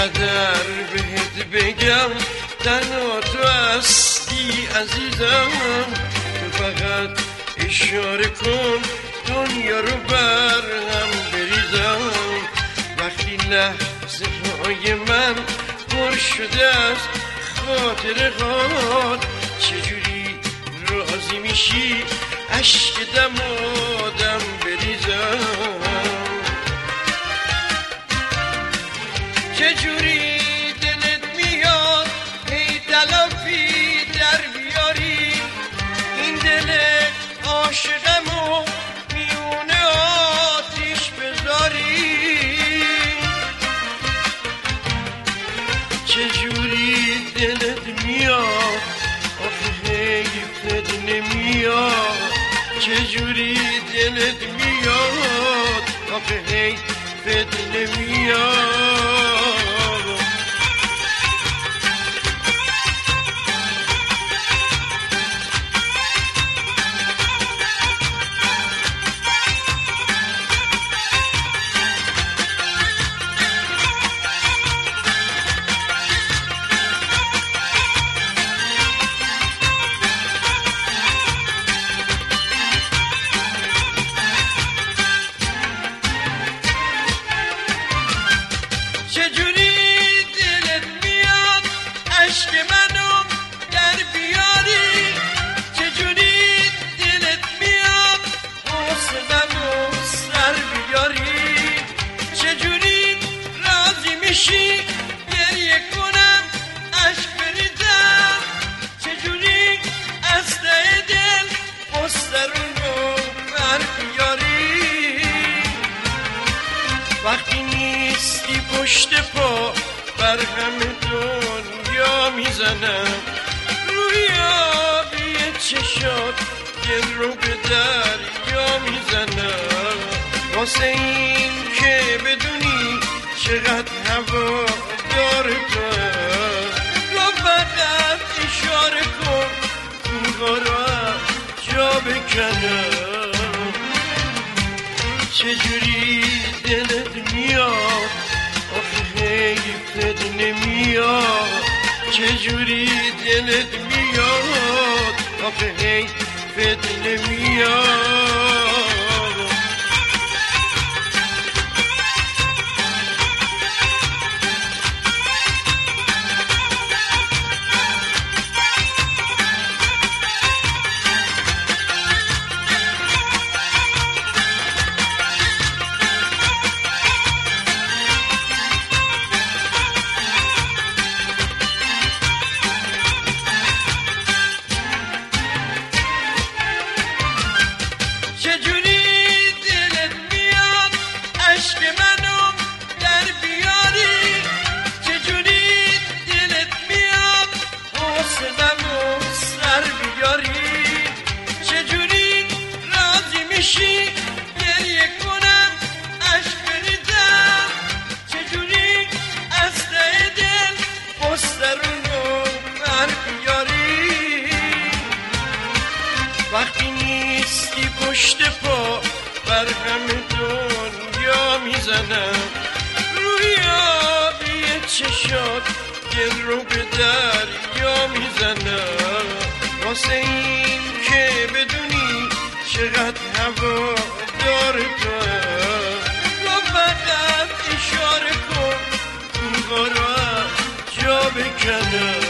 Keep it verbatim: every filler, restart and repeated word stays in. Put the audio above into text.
چقدر بهت بگم تنها تو هستی عزیزم، تو فقط اشاره کن دنیا رو بر هم بریزم. وقتی لحظه های من پر شده از خاطر خود، چجوری راضی میشی عشق دم آدم بریزم؟ چجوری دلت میاد ای تلافی در بیاری این دل عاشقمو میونه آتیش بذاری؟ چجوری دلت میاد آخه حیفت نمیاد؟ چجوری دلت میاد آخه حیفت نمیاد؟ گریه کنم عشق بریزم؟ چجوری از ته دل مسترون رو بر بیاری؟ وقتی نیستی پشت پا بر همه دنیا میزنم، روی آبی چشات دل رو به دریا میزنم. واسه این که بدونی چقدر هوا دار تو، تو فقط اشاره کن این غارا جا بکنم. چجوری دلت میاد آخه حیفت نمیاد؟ چجوری دلت میاد آخه حیفت نمیاد؟ گریه کنم عشق بریزم؟ چجوری از ته دل مسترون رو بر بیاری؟ وقتی نیستی پشت پا بر همه دنیا میزنم، روی آبی چشات دل رو به دریا میزنم. واسه این که بدونی چقدر هوا دار تو، تو فقط اشاره کن این غارا جا بکنم.